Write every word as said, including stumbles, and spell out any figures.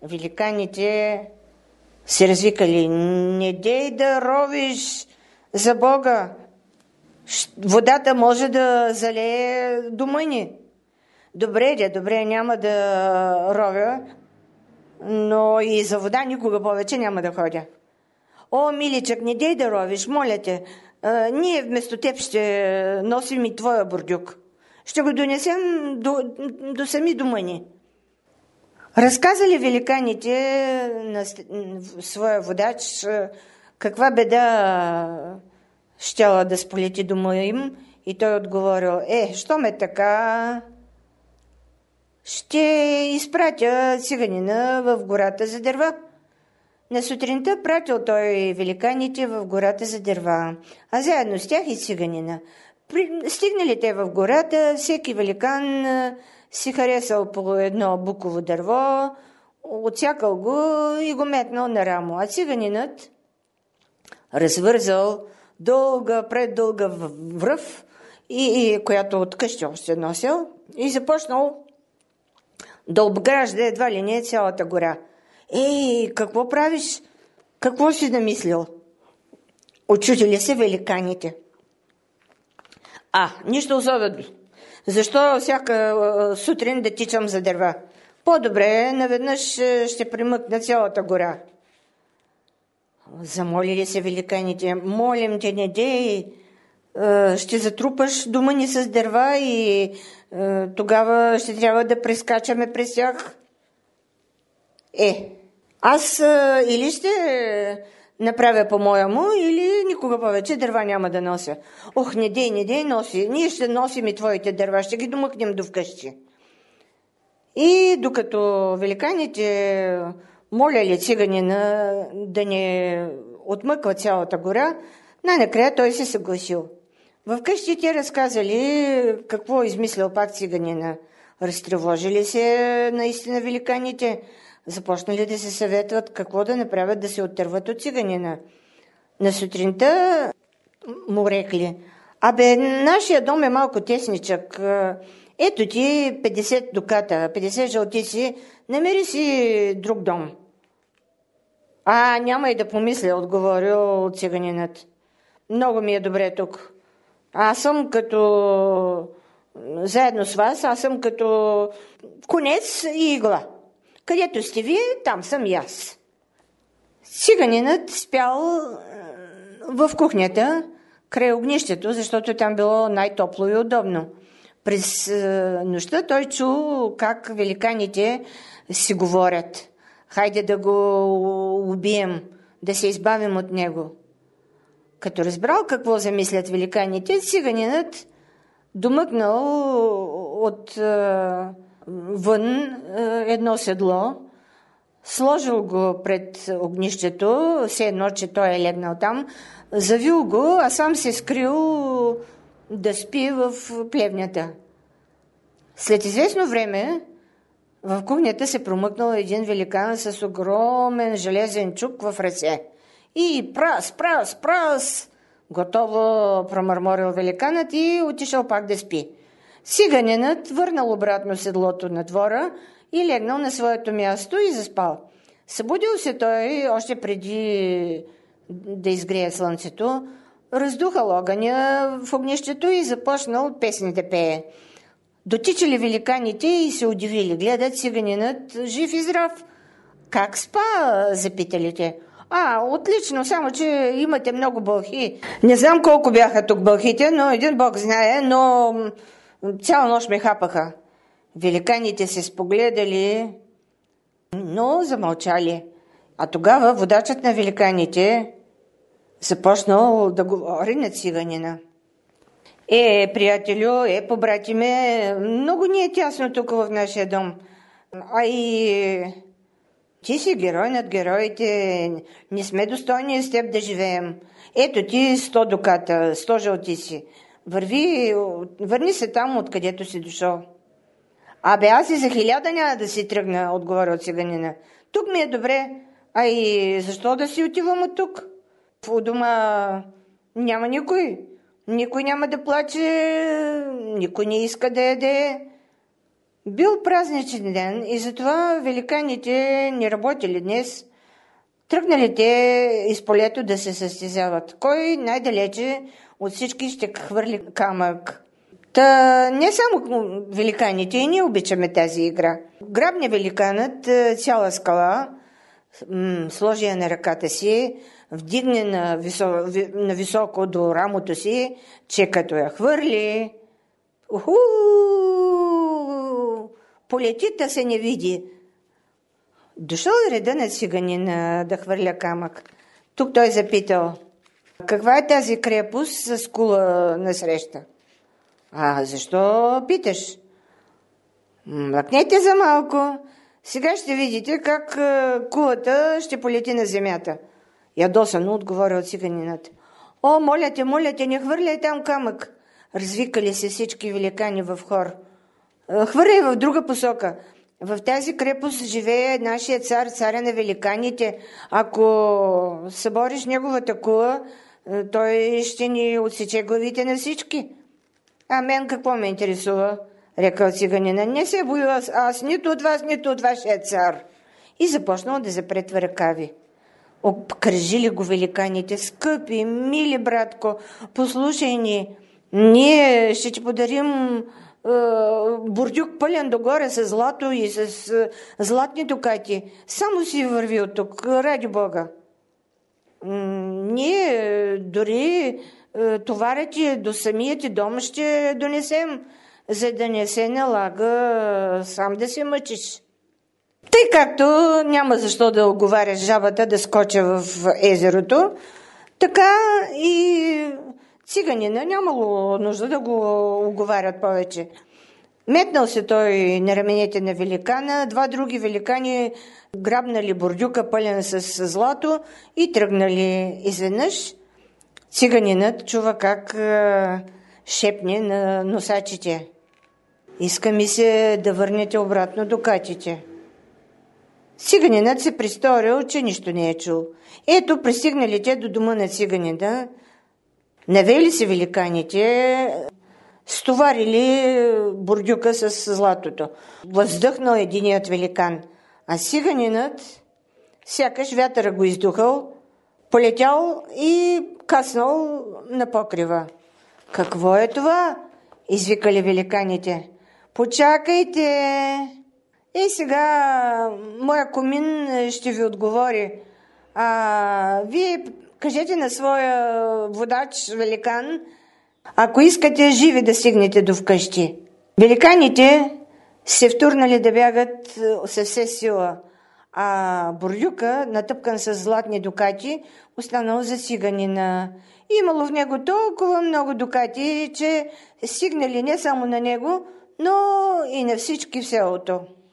великаните се развикали: не дей да ровиш за Бога, водата може да залее дома ни. Добре, де, добре, няма да ровя, но и за вода никога повече няма да ходя. О, миличък, не дей да ровиш, моля те, а, ние вместо теб ще носим и твоя бурдюк. Ще го донесем до, до сами дома ни. Разказали великаните на своя водач каква беда щяла да сполети дома им, и той отговорил: е, що ме така, ще изпратя циганина в гората за дърва. На сутринта пратил той великаните в гората за дърва, а заедно с тях и циганина. Стигнали те в гората, всеки великан си харесал по едно буково дърво, отсякал го и го метнал на рамо. А циганинът развързал дълга, преддълга връв, и, и, която от къщи още носил, и започнал да обгражда едва ли не цялата гора. Ей, какво правиш? Какво си намислил? Очудили се великаните. А, нищо особено. Защо всяка сутрин да тичам за дърва? По-добре наведнъж ще примъкна цялата гора. Замолили се великаните: молим те, не дей, ще затрупаш дома ни с дърва и тогава ще трябва да прескачаме през тях. Е, аз или ще направя по-моему, или никога повече дърва няма да нося. Ох, не дей, не дей, носи. Ние ще носим и твоите дърва, ще ги домъкнем до вкъщи. И докато великаните моляли циганина да не отмъква цялата гора, най-накрая той се съгласил. В къщи те разказали какво измислил пак циганина. Разтревожили се наистина великаните. Започнали да се съветват какво да направят да се оттърват от циганина. На сутринта му рекли: абе, нашия дом е малко тесничък. Ето ти петдесет дуката, петдесет жълтици, намери си друг дом. А, няма и да помисля, отговорил циганинът. Много ми е добре тук. Аз съм като... Заедно с вас, аз съм като конец и игла. Където сте вие, там съм и аз. Циганинът спял в кухнята, край огнището, защото там било най-топло и удобно. През нощта той чул как великаните си говорят: хайде да го убием, да се избавим от него. Като разбрал какво замислят великаните, циганинът домъкнал от вън едно седло, сложил го пред огнището, все едно, че той е легнал там, завил го, а сам се скрил да спи в плевнята. След известно време в кухнята се промъкнал един великан с огромен железен чук в ръце. И прас, прас, прас! Готово промърморил великанът и отишъл пак да спи. Циганинът върнал обратно седлото на двора и легнал на своето място и заспал. Събудил се той още преди да изгрее слънцето, раздухал огъня в огнището и започнал песни да пее. Дотичали великаните и се удивили. Гледат циганинът жив и здрав. Как спа? Запитали те. А, отлично, само че имате много бълхи. Не знам колко бяха тук бълхите, но един бог знае, но цяла нощ ме хапаха. Великаните се спогледали, но замълчали. А тогава водачът на великаните започнал да говори на циганина. Е, приятелю, е, побратиме, много ни е тясно тук в нашия дом. А и ти си герой над героите, не сме достойни с теб да живеем. Ето ти сто дуката, сто жълтици. Върви, върни се там, откъдето си дошъл. Абе, аз и за хиляда няма да си тръгна, отговорил циганина. Тук ми е добре, а и защо да си отивам от тук? У дома няма никой. Никой няма да плаче, никой не иска да яде. Бил празничен ден и затова великаните не работили днес. Тръгнали те из полето да се състезават. Кой най-далече от всички ще хвърли камък. Та не само великаните, и ние обичаме тази игра. Грабне великанът цяла скала, м- сложи я на ръката си, вдигне на, висо, на високо до рамото си, че като я хвърли, уху, полети, да се не види. Дошъл реда на циганина да хвърля камък. Тук той запитал: каква е тази крепост с кула насреща? А защо питаш? Млъкнете за малко. Сега ще видите как кулата ще полети на земята. Ядосано отговорил циганинът. О, моля те, моля те, не хвърляй там камък. Развикали се всички великани в хор. Хвърляй в друга посока. В тази крепост живее нашия цар, царя на великаните. Ако събориш неговата кула, той ще ни отсече главите на всички. А мен какво ме интересува? Рекал циганина. Не се боя аз, аз нито от вас, нито от вашия цар. И започнал да запретва ръкави. Обкръжили го великаните. Скъпи, мили братко, послушай ни. Ние ще ти подарим бурдюк пълен догоре с злато и с златни дукати. Само си върви от тук, ради Бога. Ние дори товарът ти до самия ти дом ще донесем, за да не се налага сам да се мъчиш. Тъй както няма защо да оговаряш жабата да скоча в езерото, така и циганина нямало нужда да го оговарят повече. Метнал се той на раменете на великана, два други великани грабнали бурдюка пълен с злато и тръгнали. Изведнъж циганинът чува как е, шепне на носачите: иска ми се да върнете обратно дукатите. Циганинът се престорил, че нищо не е чул. Ето, пристигнали те до дома на циганина, навели се великаните, стоварили бурдюка с златото. Въздъхнал единият великан, а циганинът сякаш вятъра го издухал, полетял и каснал на покрива. Какво е това? Извикали великаните. Почакайте! И сега моя комин ще ви отговори. А вие кажете на своя водач великан, ако искате живи да стигнете до вкъщи. Великаните се втурнали да бягат със все сила, а бурдюка, натъпкан с златни дукати, останал за циганина. Имало в него толкова много дукати, че стигнали не само на него, но и на всички в селото.